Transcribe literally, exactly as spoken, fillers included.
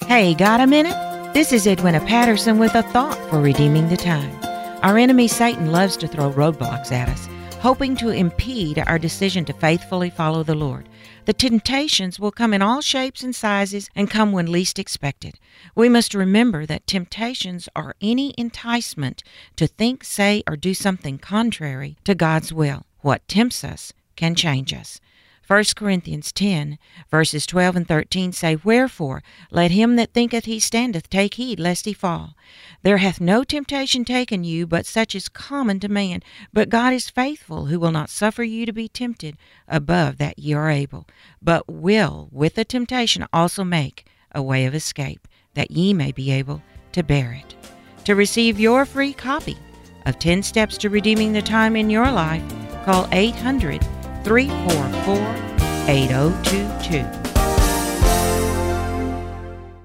Hey, got a minute? This is Edwina Patterson with a thought for redeeming the time. Our enemy Satan loves to throw roadblocks at us, hoping to impede our decision to faithfully follow the Lord. The temptations will come in all shapes and sizes and come when least expected. We must remember that temptations are any enticement to think, say, or do something contrary to God's will. What tempts us can change us. First Corinthians ten, verses twelve and thirteen say, Wherefore, let him that thinketh he standeth take heed lest he fall. There hath no temptation taken you, but such is common to man. But God is faithful, who will not suffer you to be tempted above that ye are able, but will with the temptation also make a way of escape, that ye may be able to bear it. To receive your free copy of ten Steps to Redeeming the Time in Your Life, call eight hundred, three four four, eight oh two two.